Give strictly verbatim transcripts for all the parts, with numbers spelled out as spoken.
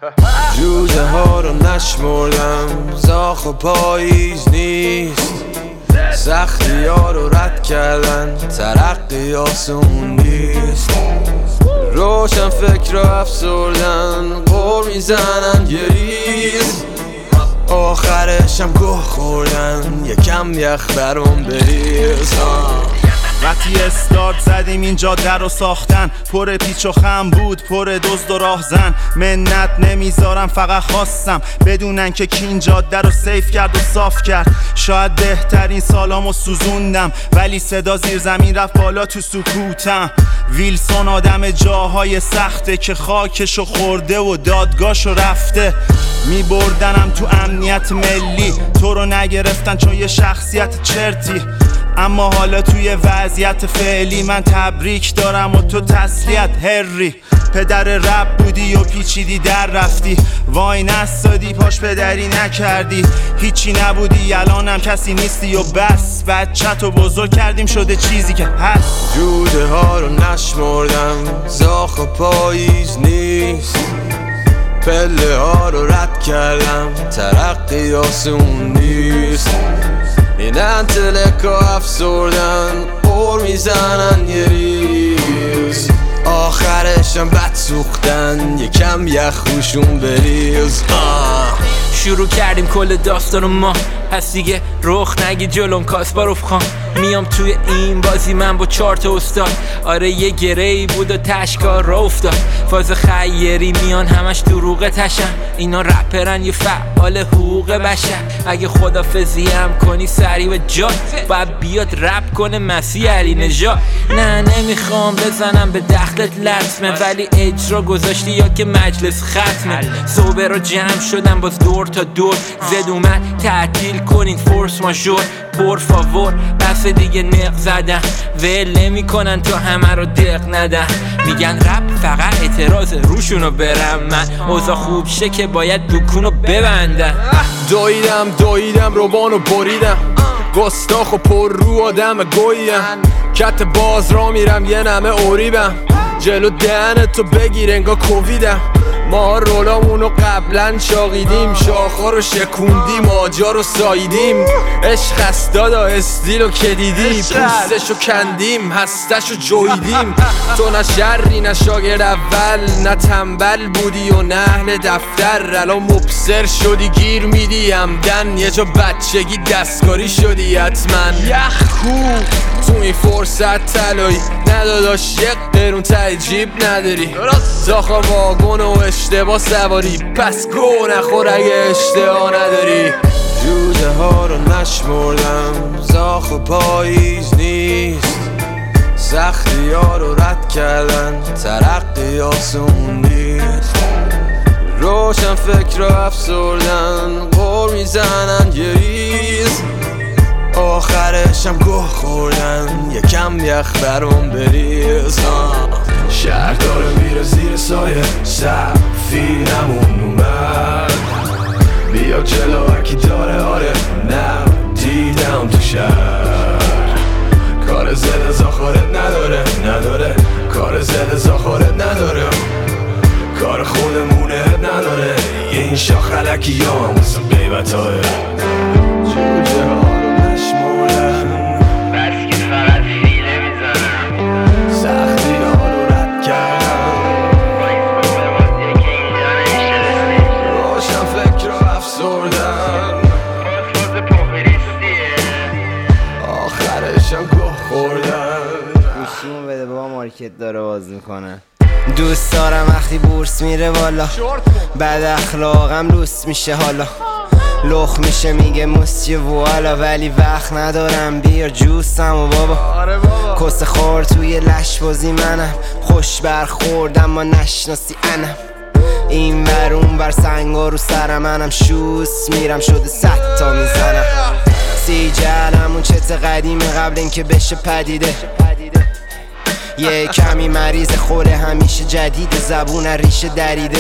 جوجه ها رو نشمردم، زاخ و پاییز نیست، سختی ها رو رد کردن، ترقی آسون نیست. روشن فکر رو افسردن، قور میزنن یه ریز، آخرشم گوه خوردن، یکم یخ برام بریز. وقتی استارت زدیم این جاده رو ساختن، پر پیچ و خم بود، پر دزد و راهزن. منت نمیذارم، فقط خواستم بدونن که کی این جاده رو سیف کرد و صاف کرد. شاید بهترین سالامو سوزوندم، ولی صدا زیر زمین رفت بالا تو سکوتم. ویلسون آدم جاهای سخته که خاکشو خورده و دادگاهشو رفته. میبردنم تو امنیت ملی، تو رو نگرفتن چون یه شخصیت چرتی. اما حالا توی وضعیت فعلی من تبریک دارم و تو تسلیت هری. پدر رب بودی و پیچیدی در رفتی، وای نستادی پاش پدری نکردی. هیچی نبودی الانم کسی نیستی و بس، بچه‌تو بزرگ کردیم شده چیزی که هست. جوجه ها رو نشمردم، زاخ و پاییز نیست، پله ها رو رد کردم، ترقی آسون نیست. این انتلکا افسردن، قور میزنن یه ریز، آخرشم بد سوختن، یکم یخ روشون بریز. شروع کردیم کل داستانو ما، پس دیگه رخ نگی جلوم کاسپاروف خان. میام توی این بازی من با چهار تا استاد، آره یه گره‌ای بود و تشکار را افتاد. فاز خیری میان همش دروغ تشن، اینا رپرن یه فعال حقوق بشر. اگه خدافظی هم کنی سری و جا، باید بیاد رپ کنه مسیح علی نژاد. نه نمیخوام بزنم به دخلت لطمه، ولی اجرا گذاشتی یا که مجلس ختمه. صوبه رو جمع شدم باز دور تا دور، زد اومد تعطیل کنین فورس ماژور. پر فاور بس دیگه نق زدن، ول نمی کنن تا همه رو دق ندن. میگن رپ فقط اعتراض روشونو برم من، اوضاع خوب شه که باید دکونو ببندن. دویدم دویدم روبانو بریدم، گستاخ و پر رو آدم گویم. کت باز را میرم یه نمه اوریبم، جلو دهنتو بگیر انگا کوویدم. ما رولامونو قبلا شاقیدیم، شاخا رو شکوندیم، آجا رو ساییدیم. عشق است دادا استیلو که دیدی، پوستشو کندیم، هستشو جویدیم. تو نه شری نه شاگرد اول، نه تنبل بودی و نه اهل دفتر. الان مبصر شدی گیر میدی همدن، یه جا بچگی دستکاری شدی حتما. یخ کو تو این فرصت طلایی، نداداش یک قرون ته جیب نداری. زاخا واگن و اشتباه سواری، پس گو نخور اگه اشتباه نداری. جوجه ها رو نشمردم، زاخ و پاییز نیست، سختی ها رو رد کردن، ترقی آسون نیست. روشن فکر رو افسردن، قور میزنن یه ریز، آخرشم گوه خوردن، یکم یخ برام بریز. شهر داره میره زیر سایه، سفینمون اومد، بیا جلو هرکی داره. آره نه دیدم تو شهر، کار زده زاخارت نداره نداره، کار زده زاخارت نداره، کار خودمونه نداره. این شاخ علکی یا هم واسه قیبت های جوجه ها رو نشمردم، بس که فقط فیله میزنم، سختی ها رو رد کردم، روشن فکر رو افسردن، آخرشم گوه خوردن. گوشیمو بده بابا، مارکت داره باز میکنه. دوست دارم وقتی بورس میره بالا، بد اخلاقم لوس میشه حالا، لخ میشه میگه موسیه والا، ولی وقت ندارم بیار جوسم و بابا. کس خور توی لش بازی منم، خوش برخوردم ما نشناسی انم. این ور اون ور سنگا رو سرم، منم شوس میرم شده صد تا میزنم. سی جلم اون چت قدیمه قبل اینکه بشه پدیده، یه کمی مریض خوره همیشه جدید، زبون ریشه دریده.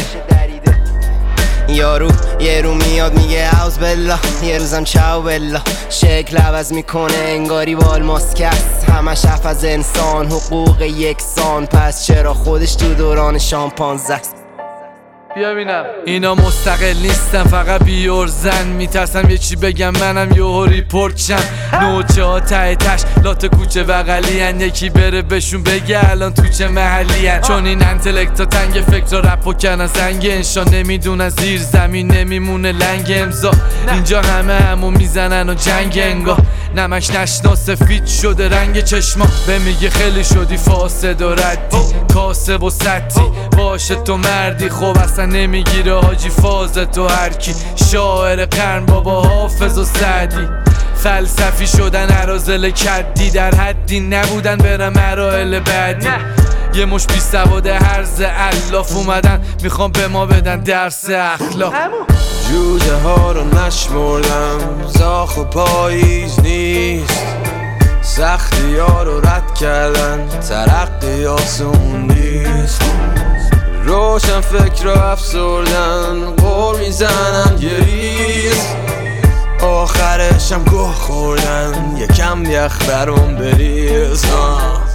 یارو یه رو میاد میگه اوز بلا، یه روزم چاو بلا، شکل عوض میکنه انگاری بال ماسکست. همش حرف از انسان حقوق یکسان، پس چرا خودش تو دوران شامپانزه است. بیا بینم. اینا مستقل نیستن فقط بیورزن، میترسم یه چی بگم منم یهو ریپورت شم. نوچه ها ته تش لات کوچه بغلی هن، یکی بره بهشون بگه الان تو چه محلی هن. چون این انتلکت ها تنگ فکر رپ و کنن زنگ انشان، نمیدونن زیر زمین نمیمونه لنگ امضا. اینجا همه همو میزنن و جنگ انگاه، نمش نشنا سفید شده رنگ چشما. به میگه خیلی شدی فاسد و ردی، کاسب و سطی باشه تو مردی. خب اصلا نمیگیره حاجی فاز تو هرکی، شاعر قرن بابا حافظ و سعدی. فلسفی شدن عرازل کدی، در حدی نبودن برم مراحل بعدی. یه مش بی سواد هرز الاف اومدن میخوام به ما بدن درس اخلاق. جوجه ها رو نشمردم، زاخ و پاییز نیست، سختی ها رو رد کردن، ترقی آسون نیست. روشن فکر رو افسردن، قول میزنن یه ریز، آخرشم گوه خوردن، یکم یخ برام بریز.